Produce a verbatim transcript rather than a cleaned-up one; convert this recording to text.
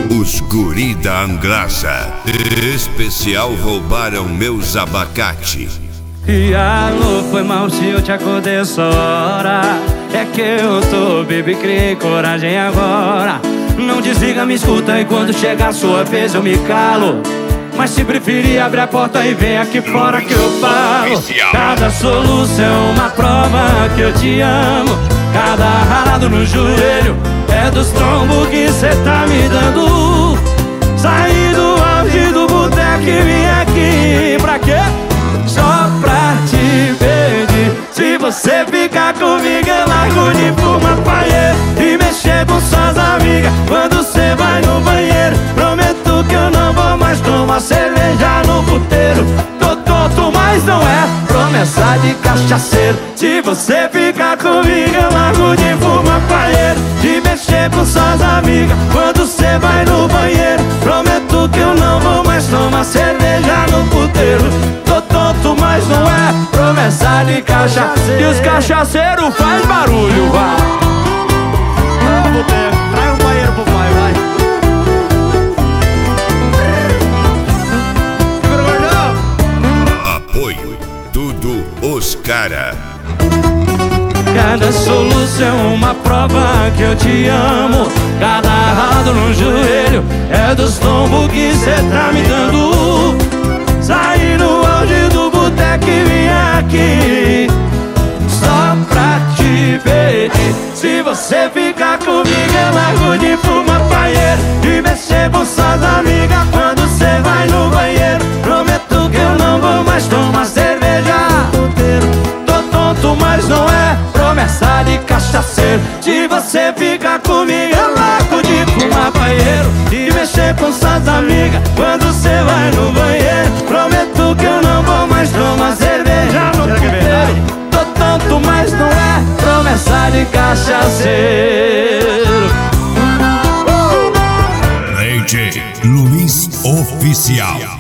Os guri da Anglasa. Especial roubaram meus abacate. E alô, foi mal se eu te acordei essa hora. É que eu tô, baby, criei coragem agora. Não desliga, me escuta e quando chegar a sua vez eu me calo. Mas se preferir, abre a porta e vem aqui fora que eu falo. Cada soluço é uma prova que eu te amo. Cada ralado no joelho é dos trombos que cê tá me dando. Saí do auge do boteco e vim aqui pra quê? Só pra te pedir. Se você ficar comigo eu largo de fumar paie e mexer com suas amigas quando cê vai no banheiro. Prometo que eu não vou mais tomar cerveja no puteiro. Tô tonto, mas não é promessa de cachaceiro. Se você ficar comigo eu largo de fumar paie e mexer com suas amigas quando cê vai no banheiro. Prometo que eu não vou mais tomar cerveja no puteiro. Tô tonto, mas não é promessa de cachaceiro. E os cachaceiros faz barulho, vai. Ah, boteco, traz um banheiro pro pai, vai. Segura o gordão. Apoio Tudo os cara. Cada soluço é uma prova que eu te amo. Cada rado no joelho é dos tombos que cê tá me dando. Saí no auge do boteco e vim aqui só pra te pedir. Se você ficar comigo eu largo de fumar paieiro e mexer com suas amigas quando cê vai no banheiro. Prometo que eu não vou mais tomar cerveja no puteiro. Tô tonto, mas não é promessa de cachaceiro. Se você ficar comigo eu largo de fumar paieiro e mexer com suas amigas quando cê vai no banheiro. Prometo que eu não vou mais tomar cerveja no puteiro. Tô tonto, mas não é promessa de cachaceiro. D J Luiz Oficial.